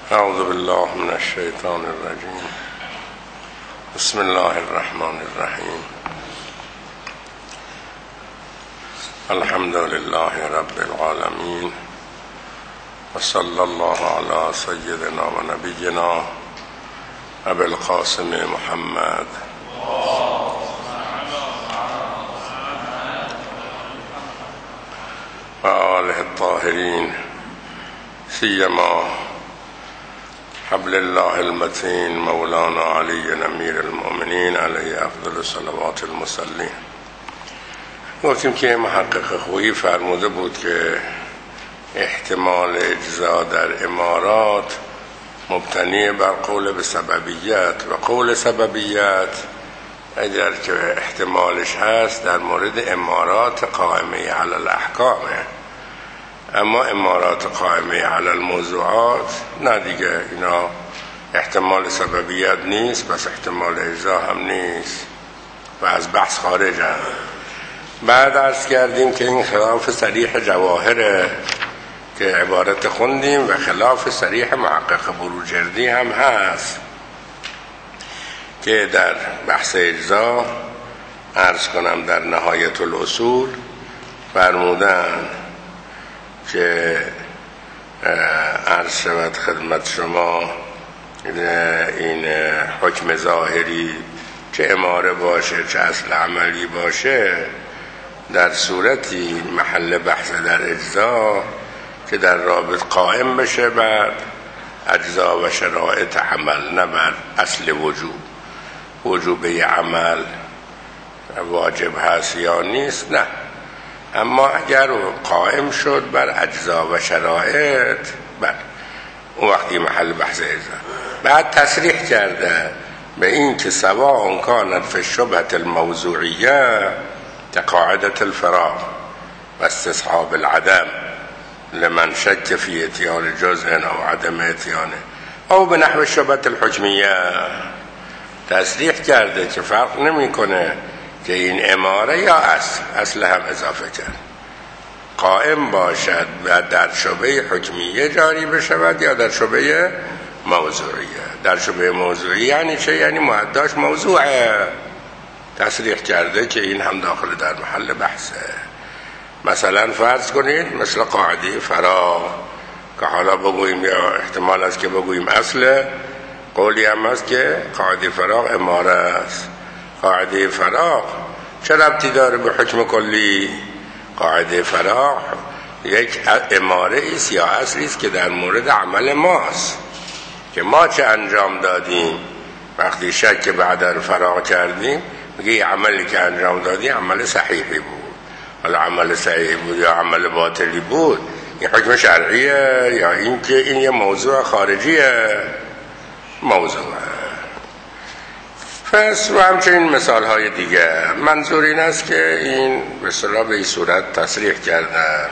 اعوذ بالله من الشیطان الرجیم. بسم الله الرحمن الرحیم. الحمد لله رب العالمین و صلی الله علی سیدنا و نبینا ابی القاسم محمد و آله الطاهرین، سیما حبل الله المتین مولانا علی امیر المؤمنین علیه افضل الصلوات المصلین. گفتیم که محقق خویی فرموده بود که احتمال اجزا در امارات مبتنی بر قول به سببیت و قول سببیت اگر که احتمالش هست در مورد امارات قائمه علی الاحکامه، اما امارات قائمه علی الموضوعات نه دیگه، اینا احتمال سببیت نیست، پس احتمال اجزا هم نیست و از بحث خارجن. بعد عرض کردیم که این خلاف صریح جواهره که عبارت خوندیم و خلاف صریح محقق بروجردی هم هست که در بحث اجزا عرض کنم در نهایت الاصول فرمودن که عرض شود خدمت شما این حکم ظاهری چه اماره باشه چه اصل عملی باشه در صورتی محل بحث در اجزا که در رابط قائم بشه بر اجزا و شرایط عمل، نه بر اصل وجوبه عمل واجب هست یا نیست، نه، اما اگر قائم شد بر اجزا و شرایط بر اون وقتی محل بحث اجزا. بعد تصریح کرده به این که سواء کانت فی الشبهة الموضوعیه كقاعدة الفراغ و استصحاب العدم لمن شک فی اتیان جزء او عدم اتیانه او به نحو الشبهة الحکمیه. تصریح کرده که فرق نمیکنه که این اماره یا اصل هم اضافه کرد قائم باشد و در شبهه حکمیه جاری بشود یا در شبهه موضوعیه. در شبهه موضوعیه یعنی چه؟ یعنی معداش موضوعه. تصریح کرده که این هم داخل در محل بحثه. مثلا فرض کنید مثل قاعده فراغ که حالا بگوییم یا احتمال است که بگوییم اصله، قولی هم است که قاعده فراغ اماره است. قاعده فراغ چه ربطی داره به حکم کلی؟ قاعده فراغ یک اماره است یا اصلی است که در مورد عمل ماست که ما چه انجام دادیم. وقتی شک بعد رو فراغ کردیم میگه عملی که انجام دادی عمل صحیحی بود، حالا عمل صحیحی بود یا عمل باطلی بود، این حکم شرعیه یا این که این یه موضوع خارجیه؟ موضوعه. پس و همچنین مثال های دیگه. منظور این است که این به اصطلاح به این صورت تصریح کردن.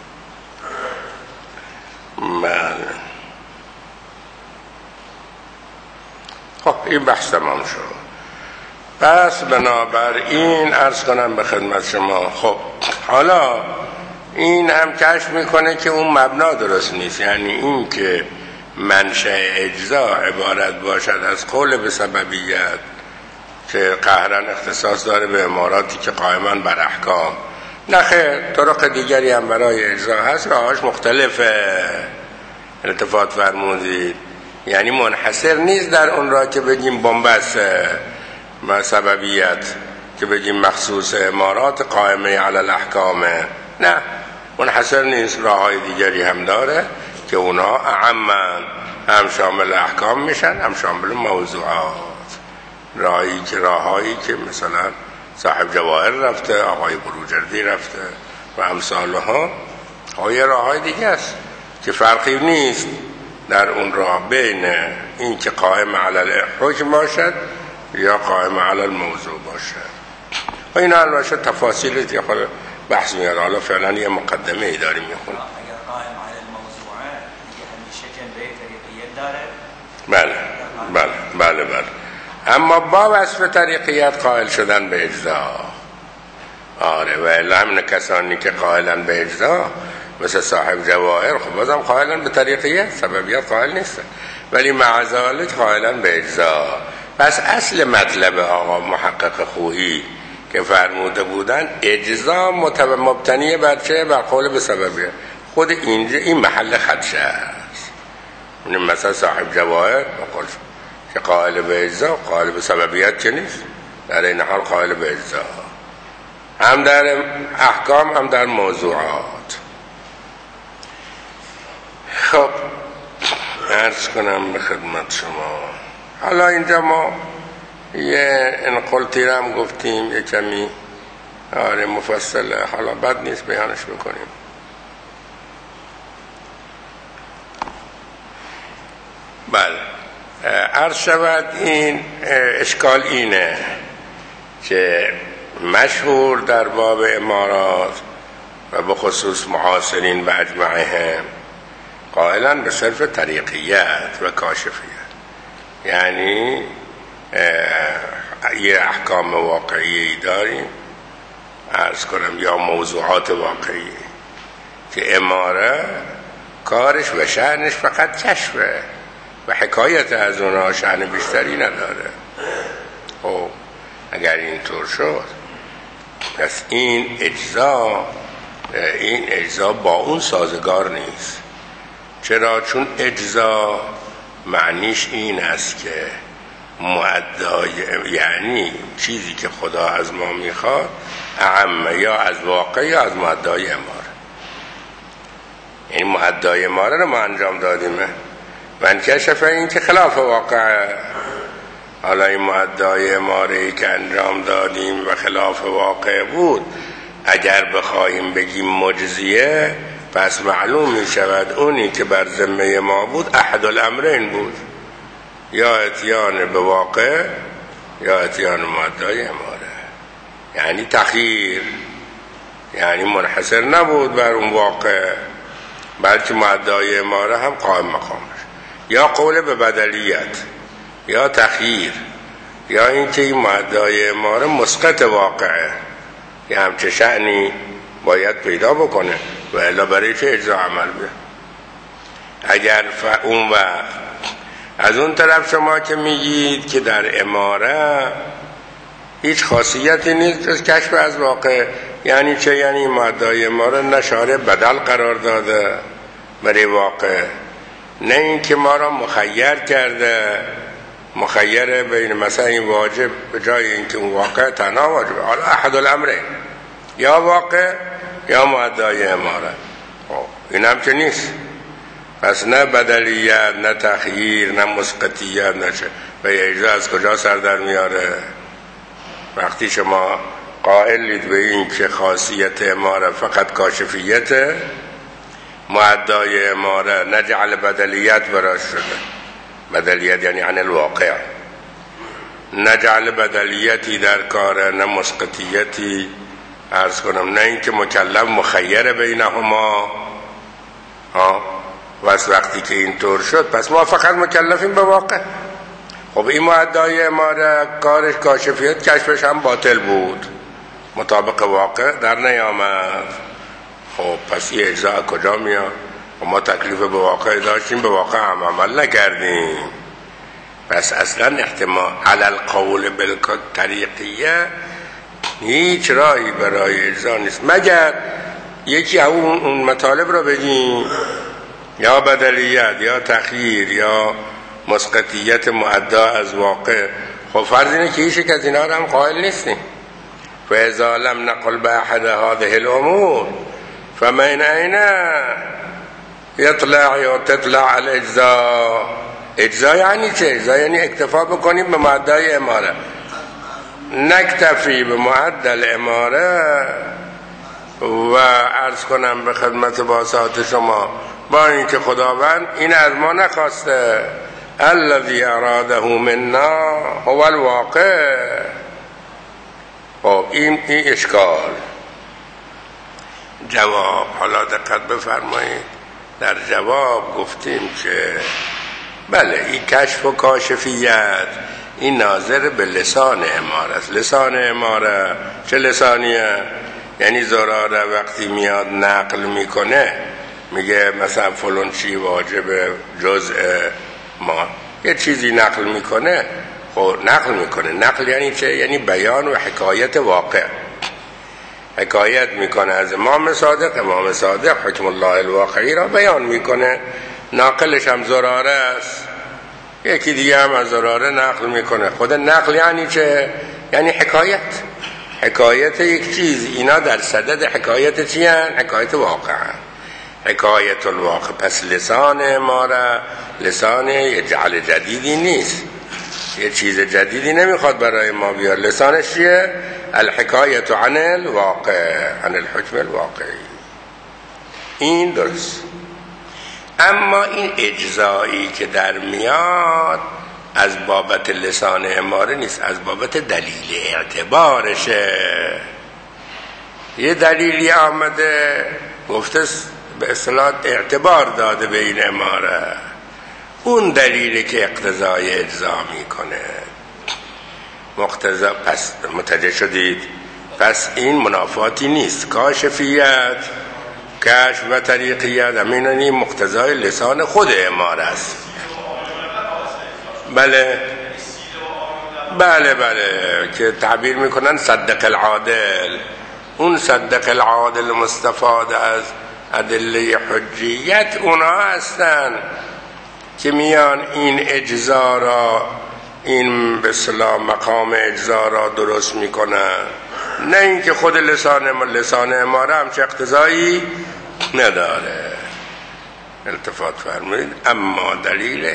خب این بحث تمام شد. پس بنابراین عرض کنم به خدمت شما، خب حالا این هم کشف میکنه که اون مبنا درست نیست، یعنی این که منشأ اجزا عبارت باشد از قول به سببیت که قهرن اختصاص داره به اماراتی که قائمان بر احکام. نخیر، طرق دیگری هم برای اجزا هست، راهاش مختلفه. التفات فرمودید، یعنی منحصر نیست در اون راه که بگیم بنبست و سببیت که بگیم مخصوص امارات قائمه علی الاحکامه، نه، منحصر نیست، راههای دیگری هم داره که اونا اعمن، هم شامل احکام میشن هم شامل موضوعات. راههایی که مثلا صاحب جواهر رفته، آقای بروجردی رفته و امثالها، یه راههای دیگه است که فرقی نیست در اون راه بین این که قائم علی الحکم باشد یا قائم علی الموضوع باشد. و این البته تفاصیل دیگه بحث میاد. حالا فعلا یه مقدمه ای داریم میخونیم. اگر قائم علی الموضوع دیگه همیشه جنبه طریقیت داره. بله. اما با وصف طریقیت قائل شدن به اجزا. آره، و الا همین کسانی که قائلن به اجزا مثل صاحب جواهر، خب بازم قائلا به طریقیت، سببیت قائل نیستن، ولی مع ذلک قائلا به اجزا. پس اصل مطلب آقا محقق خویی که فرموده بودن اجزا مبتنی بر چه؟ بر قول به سببیت. خود اینجا این محل خدشه است. مثلا صاحب جواهر بقول که قائل به اجزا، قائل به سببیت که نیست، در این حال قائل به اجزا، هم در احکام هم در موضوعات. خب عرض کنم به خدمت شما، حالا اینجا ما یه انقلتی رو هم گفتیم، یه کمی مفصله، حالا بد نیست بیانش بکنیم. بله، عرض شود این اشکال اینه که مشهور در باب امارات و بخصوص معاصرین و اجمعهم قائلا به صرف طریقیت و کاشفیت، یعنی یه احکام واقعی داریم، عرض کنم یا موضوعات واقعی که اماره کارش و شأنش فقط کشفه و حکایت از اونها شأن بیشتری نداره. خب اگر اینطور شد پس این اجزا با اون سازگار نیست. چرا؟ چون اجزا معنیش این است که مؤدای، یعنی چیزی که خدا از ما میخواد اعم یا از واقع یا از مؤدای اماره. این مؤدای اماره رو ما انجام دادیمه، من کشف این که خلاف واقع. حالا این مؤدای اماره‌ای که انجام دادیم و خلاف واقع بود، اگر بخواهیم بگیم مجزیه، پس معلوم می شود اونی که بر ذمه ما بود احد الامرین بود، یا اتیان به واقع یا اتیان مؤدای اماره، یعنی تخییر، یعنی منحصر نبود بر اون واقع، بلکه مؤدای اماره هم قائم مقامش، یا قول به بدلیت یا تخییر، یا اینکه این مؤدای اماره مسقط واقعه، یه همچه شأنی باید پیدا بکنه و الا برای چه اجزا عمل به. اگر اون وقت از اون طرف شما که میگید که در اماره هیچ خاصیتی نیست جز کشف از واقع، یعنی چه؟ یعنی مؤدای اماره نه شارع بدل قرار داده برای واقع، نه این که ما را مخیر کرده، مخیر بین مثلا این واجب به جای اینکه اون واقع تنها واجبه، حالا احد الامرین، یا واقع یا مؤدای اماره. این هم که نیست. پس نه بدلیت، نه تخییر، نه مسقطیت، نه چه. و اجزا از کجا سر در میاره؟ وقتی شما قائلید به این که خاصیت اماره فقط کاشفیته، مؤدای اماره نجعل بدلیت براش شده، بدلیت یعنی عن الواقع، نجعل بدلیتی در کار، نه مسقطیتی، عرض کنم نه اینکه مکلف مخیر بینهما. وقتی که اینطور شد پس ما فقط مکلفیم به واقع. خب این مؤدای اماره کارش کاشفیت، کشفش هم باطل بود، مطابق واقع در نیامد. خب پس این اجزا کجا میاد؟ ما تکلیف به واقع داشتیم، به واقع هم عمل نکردیم. پس اصلا احتمال علی القول بالطریقیه هیچ راهی برای اجزا نیست، مگر یکی اون مطالب رو بگیم، یا بدلیت یا تخییر یا مسقطیت مؤدا از واقع. خب فرض اینه که هیچ یک از اینا رو هم قائل نیستیم. فاذا لم نقل باحد هذه الامور فمن اين يطلع یا تطلع الاجزاء. اجزا یعنی چه؟ اجزا یعنی اکتفا بکنیم به مؤدای اماره، نکتفی به مؤدل اماره. و عرض کنم به خدمت باسات شما، با اینکه خداوند این از ما نخواسته، الذی اراده منا هو الواقع. خب این اشکال. جواب، حالا دقت بفرمایید، در جواب گفتیم که بله این کشف و کاشفیت این ناظر به لسان اماره است. لسان اماره چه لسانیه؟ یعنی زراره وقتی میاد نقل میکنه میگه مثلا فلان چی واجب جزء ما، یه چیزی نقل میکنه. خب نقل یعنی چه؟ یعنی بیان و حکایت واقع. حکایت میکنه از امام صادق حکم الله الواقعی را بیان میکنه. ناقلش هم زراره است، یکی دیگه هم از زراره نقل میکنه. خود نقل یعنی چه؟ یعنی حکایت یک چیز. اینا در صدد حکایت چی هن؟ حکایت واقع هن. حکایت الواقع. پس لسان ما را لسان یه جعل جدیدی نیست، یه چیز جدیدی نمیخواد برای ما بیار. لسانش چیه؟ الحکایت عن الواقع، عن الحکم الواقعی. این درست. اما این اجزایی که در میاد از بابت لسان اماره نیست، از بابت دلیل اعتبارشه. یه دلیلی آمده گفته به اصطلاح اعتبار داده به این اماره، اون دلیلی که اقتضای اجزا میکنه. مقتضا پس متوجه شدید؟ پس این منافاتی نیست. کاشفیت، کشف و طریقیت همین مقتضای لسان خود اماره است. بله که تعبیر میکنن صدق العادل. اون صدق العادل مستفاد از ادله حجیت اونا هستن که میان این اجزا را، این به اصطلاح مقام اجزا را درست میکنن. نه اینکه خود لسان اماره هم چه اقتضایی نداره. التفات فرمایید. اما دلیل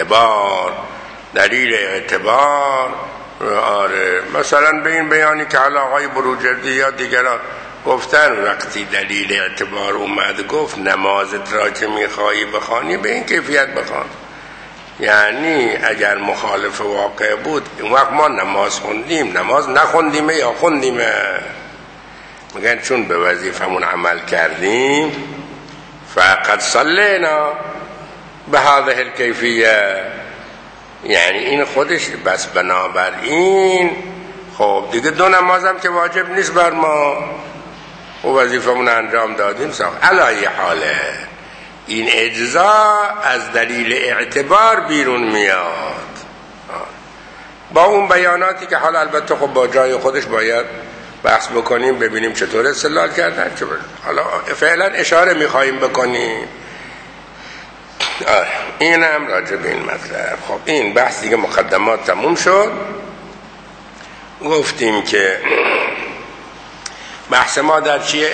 اعتبار آره، مثلا به این بیانی که آقای بروجردی یا دیگران گفتن، وقتی دلیل اعتبار اومد گفت نمازت را که میخوایی بخوانی به این کیفیت بخوان. یعنی اگر مخالف واقع بود اون وقت ما نماز خوندیم، نماز نخوندیم یا خوندیم. میگن چون به وظیفمون عمل کردیم فقط صلینا به هذه الکیفیه، یعنی این خودش بس. بنابراین خب دیگه دو نمازم که واجب نیست بر ما و وظیفمون انجام دادیم ساخت. علای حاله این اجزا از دلیل اعتبار بیرون میاد با اون بیاناتی که حالا البته خب با جای خودش باید بحث بکنیم ببینیم چطور استدلال کردن. حالا فعلا اشاره میخواییم بکنیم. این هم راجع به این مطلب. خب این بحث دیگه مقدمات تموم شد. گفتیم که بحث ما در چیه؟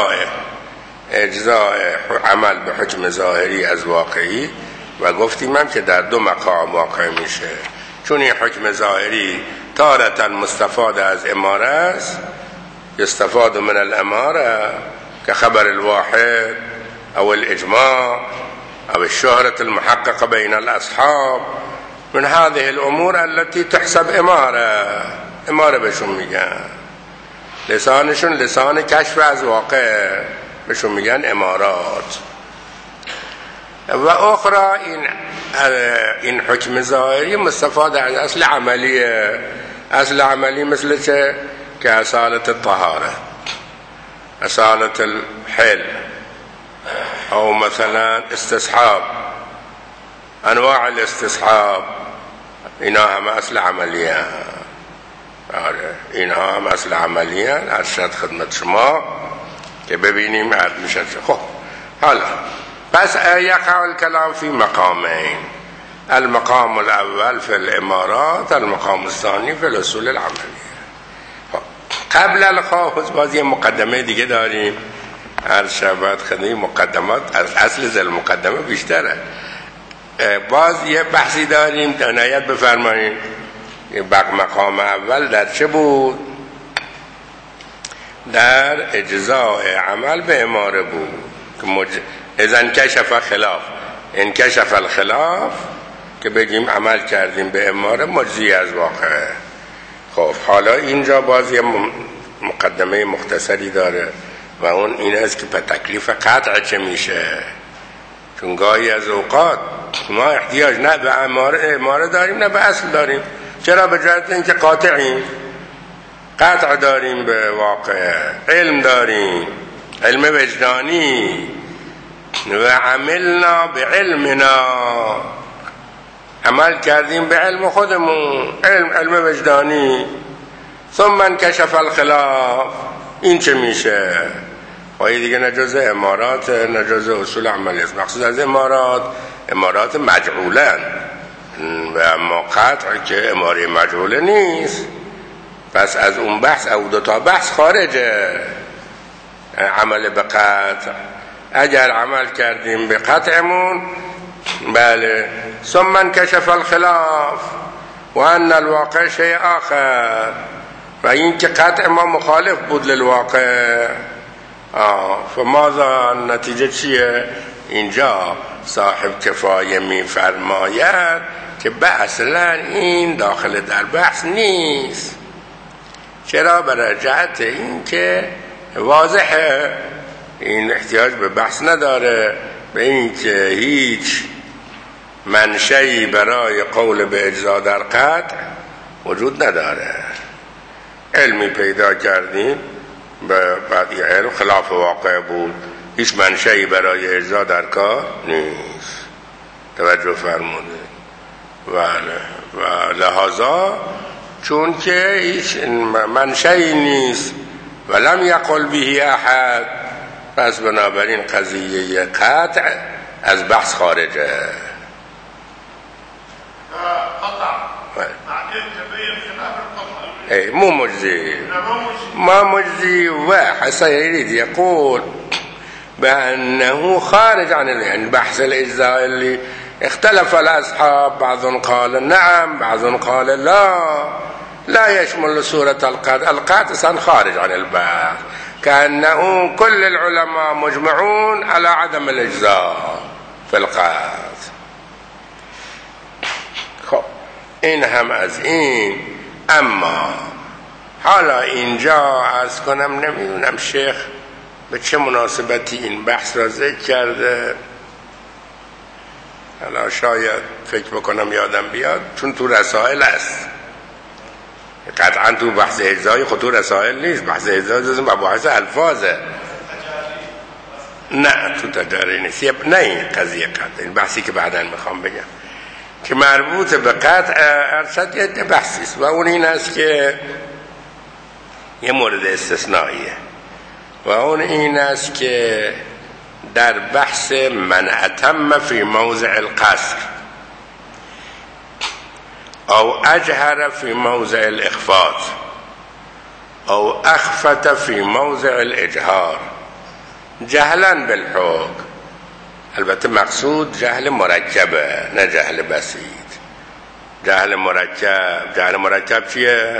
اجزاء عمل به حکم ظاهری از واقعی، و گفتیم هم که در دو مقام واقع میشه. چون این حکم ظاهری تارة مستفاد از اماره است، یستفاد من الاماره که خبر الواحد او الاجماع او الشهرة المحققة بين الاصحاب من هذه الامور التي تحسب اماره بهشون میگن. لسانشون لسان کشف از واقع، بهشون میگن امارات. و اخرى این حکم ظاهری مستفاد از اصل عملیه. اصل عملی مثل چه؟ که اصالت الطهاره، اصالت الحل، او مثلا استصحاب، انواع الاستصحاب، اینا هم اصل عملیه. اینها هم اصل عملیه. ارشد خدمت شما که ببینیم عرض میشه. خب حالا پس یقع الكلام فی مقامین، المقام الاول فی الامارات، المقام الثانی فی الاصول العملیه. قبل الخاص باز یه مقدمه دیگه داریم. هر شبت خدمت مقدمات از اصل زل مقدمه بیشتره. باز یه بحثی داریم، عنایت بفرمایید. مقام اول در چه بود؟ در اجزاء عمل به اماره بود که اذن کشف خلاف، ان کشف الخلاف که بگیم عمل کردیم به اماره مجزی از واقعه. خب حالا اینجا باز یه مقدمه مختصری داره و اون این است که به تکلیف قطع چه میشه. چون گاهی از اوقات ما احتیاج نه به اماره داریم نه به اصل داریم. چرا؟ به جهت اینکه قاطعیم، قطع داریم به واقع، علم داریم، علم وجدانی. و عملنا بعلمنا، عمل کردیم به علم خودمون، علم وجدانی. ثم انکشف الخلاف، این چه میشه؟ خواهی دیگه نجاز امارات، نجاز اصول عملی است. مقصود از امارات مجعولن و اما قطع که اماره مجعوله نیست. پس از اون بحث او دو تا بحث خارجه. عمل به قطع، اگر عمل کردیم به قطعمون بله. ثم انکشف الخلاف و ان الواقع شیء آخر، و این که قطع ما مخالف بود للواقع. فماذا، نتیجه چیه؟ اینجا صاحب کفایه می فرماید که اصلا این داخل در بحث نیست. چرا؟ برای جهت این که واضحه، این احتیاج به بحث نداره، به این که هیچ منشئی برای قول به اجزا در قطع وجود نداره. علمی پیدا کردیم، بعد این علم خلاف واقع بود، هیچ منشئی برای اجزا در کار نیست. توجه فرموده. و لحاظا چون که هیچ منشئی نیست و لم یقل به احد، پس بنابراین قضیه قطع از بحث خارجه. مو مجزي، ما مجزي. وحسن يريد يقول بأنه خارج عن البحث الإجزاء اللي اختلف الأصحاب، بعض قال نعم، بعض قال لا يشمل سورة القطع. القطع خارج عن البحث، كأنه كل العلماء مجمعون على عدم الإجزاء في القطع. خب این هم از این. اما حالا اینجا عرض کنم، نمیدونم شیخ به چه مناسبتی این بحث را ذکر کرده، حالا شاید فکر بکنم یادم بیاد، چون تو رسائل است. قطعا تو بحث اجزایی خود تو رسائل نیست، بحث اجزایی جز مباحث الفاظه. نه تو تجاری نیست، نه این قضیه قطع، این بحثی که بعداً میخوام بگم که مربوط به قطع ارشد یه بحثی است، و اون این است که یه مورد استثنائیه، و اون این است که در بحث من اتم فی موضع القصر او اجهر فی موضع الاخفاض او اخفت فی موضع الاجهار جهلا بالحکم. البته مقصود جهل مرکبه، نه جهل بسیط. جهل مرکب چیه؟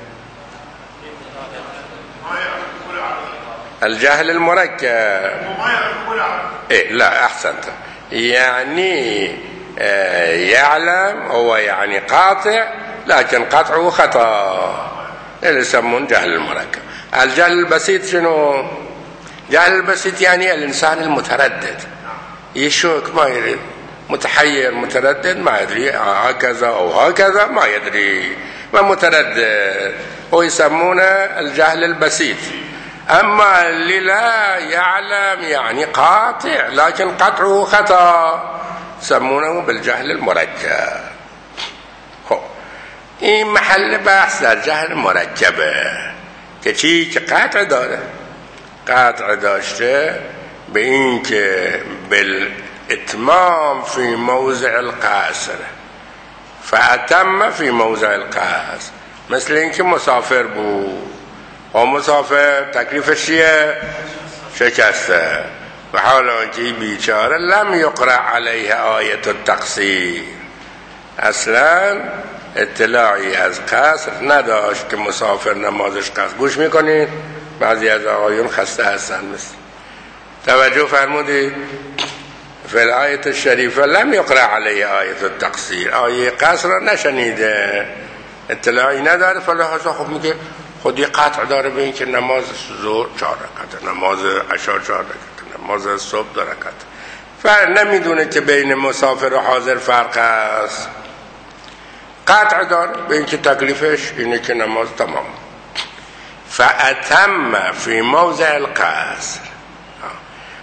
الجهل المركب. لا احسنت، يعني يعلم هو يعني قاطع، لكن قطعه خطأ، اللي يسمون جهل المركب. الجهل البسيط شنو؟ جهل البسيط يعني الانسان المتردد، يشك ما يدري، متحير متردد ما يدري هكذا او هكذا ما يدري، ما متردد، هو يسمونه الجهل البسيط. اما اللي لا يعلم يعني قاطع لكن قطعه خطأ يسمونه بالجهل المركب. خب این محل بحث در جهل مرکبه که چی؟ که قطع داره، قطع داشته به این که بالاتمام فی موضع القصر فاتم فی موضع القصر. مثل این که مسافر بود و مسافر تکلیفش چیه؟ شکسته، و حالا که بیچاره لم یقرأ علیه آیت التقصیر، اصلا اطلاعی از قصر نداشت که مسافر نمازش قصر. گوش میکنید؟ بعضی از آقایون خسته هستن. مثل توجه فرمودید؟ فی الآیت الشریفه لم یقرأ علیه آیت التقصیر، آیه قصر را نشنیده، اطلاعی نداره، فلحاظا خب میگه خودی قطع داره به این که نماز ظهر 4 رکعت، نماز عشا 4 رکعت، نماز صبح 2 رکعت. فرق نمیدونه که بین مسافر و حاضر فرق است. قطع داره به این که تکلیفش اینه که نماز تمام. فاتم فی موضع القصر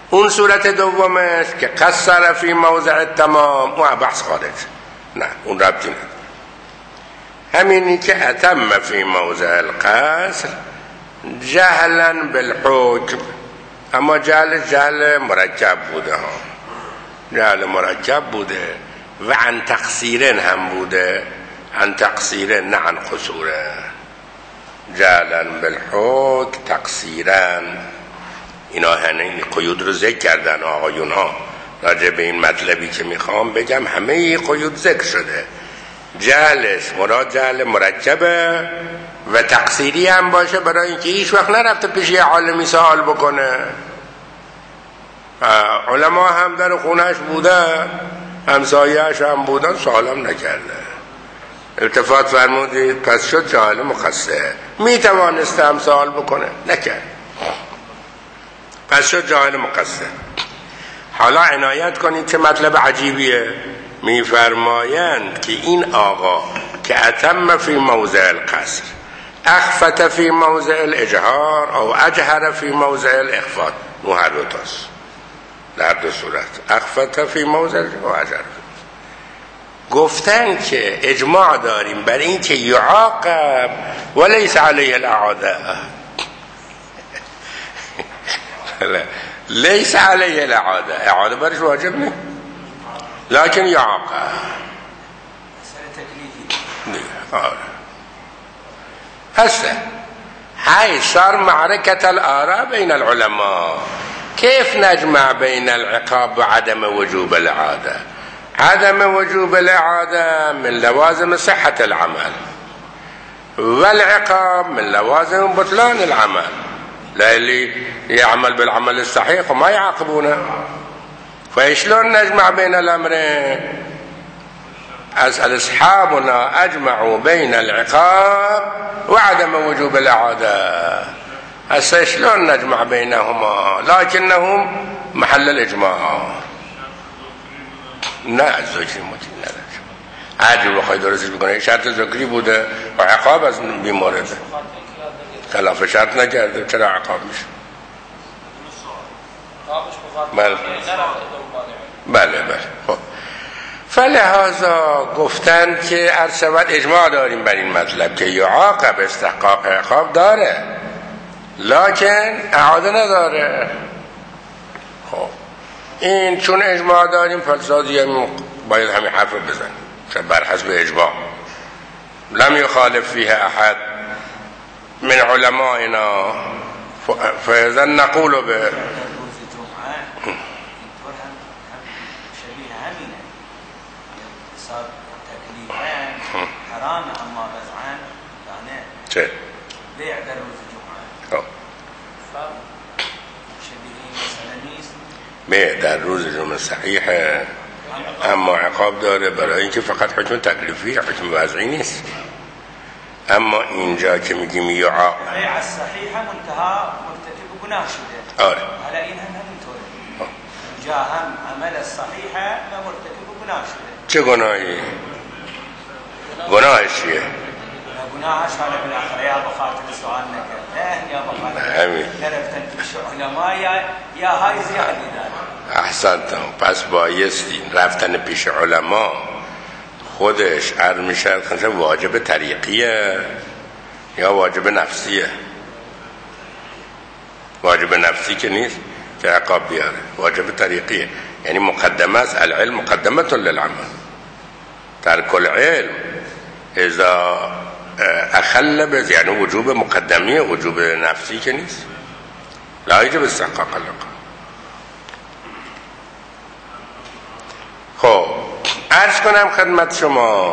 اون صورت دومش که قصر فی موضع تمام، اون بحث خارج، نه اون ربطی نداره. همینی که اتم فی موضع القصر جهلا بالحکم، اما جهل مرکب بوده ها، جهل مرکب بوده و عن تقصیرن هم بوده، عن تقصیرن نه عن قصوره، جهلا بالحکم تقصیرن. اینا همین قیود رو ذکر کردن آقایون ها راجع به این مطلبی که میخوام بگم، همه قیود ذکر شده. جهلش مراد جهل مرکبه و تقصیری هم باشه، برای اینکه هیچ وقت نرفته پیش یه عالمی سوال بکنه. علما هم در خونهش بوده، همسایه‌اش هم بودن، سوالم نکرده. التفات فرمودید پس شد جاهل مقصر، میتوانسته هم سوال بکنه، نکرد، پس شد جاهل مقصر. حالا عنایت کنید چه مطلب عجیبیه. میفرمایند که این آقا که اتم فی موضع القصر اخفت فی موضع الاجهار او اجهر فی موضع الاخفات، نو هر دو تاست، در دو صورت اخفت فی موضع و اجهر. گفتن که اجماع داریم بر این که یعاقب ولیس علیه الاعاده، لیس علیه الاعاده، اعاده برش واجب نه، لكن يعاقب. هسه هاي صار معركة الآراء بين العلماء، كيف نجمع بين العقاب وعدم وجوب الإعادة؟ عدم وجوب الإعادة من لوازم صحة العمل، والعقاب من لوازم بطلان العمل، لا اللي يعمل بالعمل الصحيح وما يعاقبونه. فشلون نجمع بين الأمرين؟ أسأل أصحابنا أجمعوا بين العقاب وعدم وجوب الإعادة، هسه شلون نجمع بينهما؟ لكنهم محل الإجماع. نه ذکری مطلق نداشت، هرچی بخوای درستش بکنه شرط ذکری بوده و عقاب از بیمارده، خلاف شرط نکرده، چرا عقاب میشه؟ بله. خب فلهذا گفتن که عرض شود اجماع داریم بر این مطلب که یعاقب استحقاق عقاب داره لکن اعاده نداره. خب این چون اجماع داریم فلسادی باید همین حرف رو بزنیم چون بر حسب اجماع لم یخالف فیه احد من علمائنا، فاذا نقول به حرام اما وضعا يعني چه؟ بيع در روز جمعه. شبیه مثلا نیست. بيع در روز جمعه صحیحه اما عقاب داره برای اینکه فقط حکم تکلیفی، حکم وضعی نیست. اما اینجا که میگیم یعاق بيع الصحیحه منتها مرتکب گناه شده. آره. حالا این هم همینطوره. جا هم عمل الصحیحه و مرتکب گناه شده. چه گناهی؟ گناهش چیه؟ گناهش حالا بالاخره یا بخاطر سوال نکرده یا بخاطر گرفتن پیش علما یا های زیادی داره. احسنتم. پس بایستی رفتن پیش علما خودش عرض میشه واجب طریقیه یا واجب نفسیه؟ واجب نفسی که نیست که عقاب بیاره، واجب طریقیه، یعنی مقدمه است. العلم مقدمه للعمل، ترک العلم اذا اخل به یعنی وجوب مقدمی، وجوب نفسی که نیست، لا یجب استحقاق العقاب. خب عرض کنم خدمت شما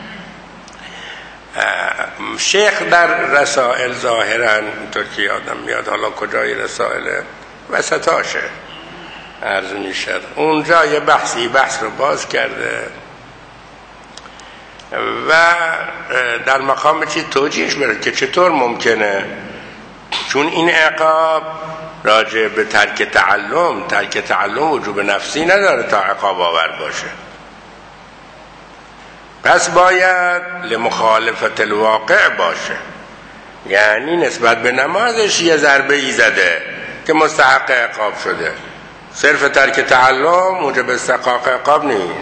شیخ در رسائل ظاهرا اینطور که یادم میاد، حالا کجای رسائل وسطاشه عرض میشد، اونجا یه بحث رو باز کرده و در مقام چی توجیهش برد که چطور ممکنه، چون این عقاب راجع به ترک تعلم وجوب نفسی نداره تا عقاب آور باشه، پس باید لمخالفت الواقع باشه، یعنی نسبت به نمازش یه ضربه ای زده که مستحق عقاب شده، صرف ترک تعلم موجب استحقاق عقاب نیست.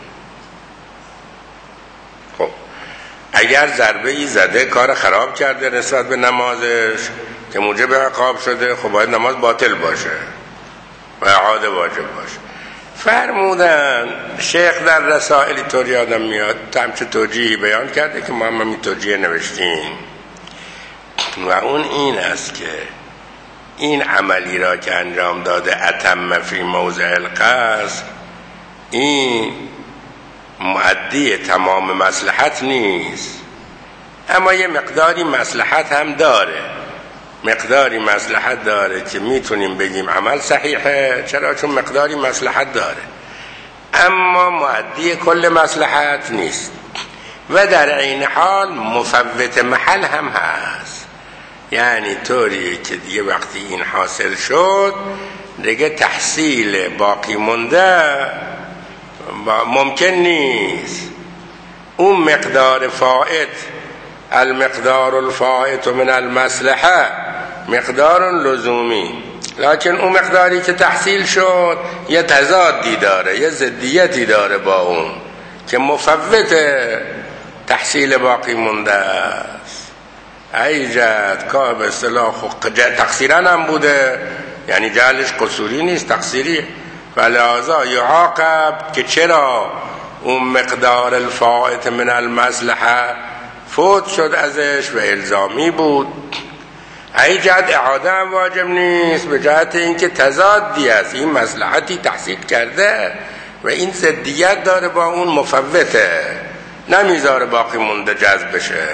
خب اگر ضربه ای زده کار خراب کرده نسبت به نمازش که موجب عقاب شده، خب باید نماز باطل باشه و اعاده واجب باشه. فرمودن شیخ در رسائل طور یادم میاد همچه توجیهی بیان کرده که ما هم این توجیه نوشتیم و اون این است که این عملی را که انجام داده اتم فی موضع القصد، این مؤدی تمام مصلحت نیست، اما یه مقداری مصلحت هم داره، مقداری مصلحت داره که میتونیم بگیم عمل صحیحه. چرا؟ چون مقداری مصلحت داره، اما مؤدی کل مصلحت نیست و در عین حال مفوت محل هم هست. یعنی طوری که دیگه وقتی این حاصل شد دیگه تحصیل باقی مونده ممکن نیست. اون مقدار فائت، المقدار الفائت من المصلحه مقدار لزومی، لکن اون مقداری که تحصیل شد یه تضادی داره، یه ضدیتی داره با اون که مفوت تحصیل باقی مونده است. ایجاد که به اصطلاح تقصیرا هم بوده، یعنی جهلش قصوری نیست، تقصیریه، ولذا یعاقب که چرا اون مقدار الفائت من المصلحه فوت شد ازش و الزامی بود. ای جهت اعاده هم واجب نیست، به جهت اینکه تضادی است، این مصلحتی تحصیل کرده و این ضدیت داره با اون مفوته، نمیذاره باقی مونده جذب بشه.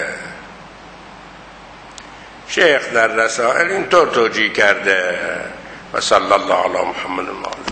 شیخ در رسائل اینطور توجیه کرده و صلی الله علی محمد و آله.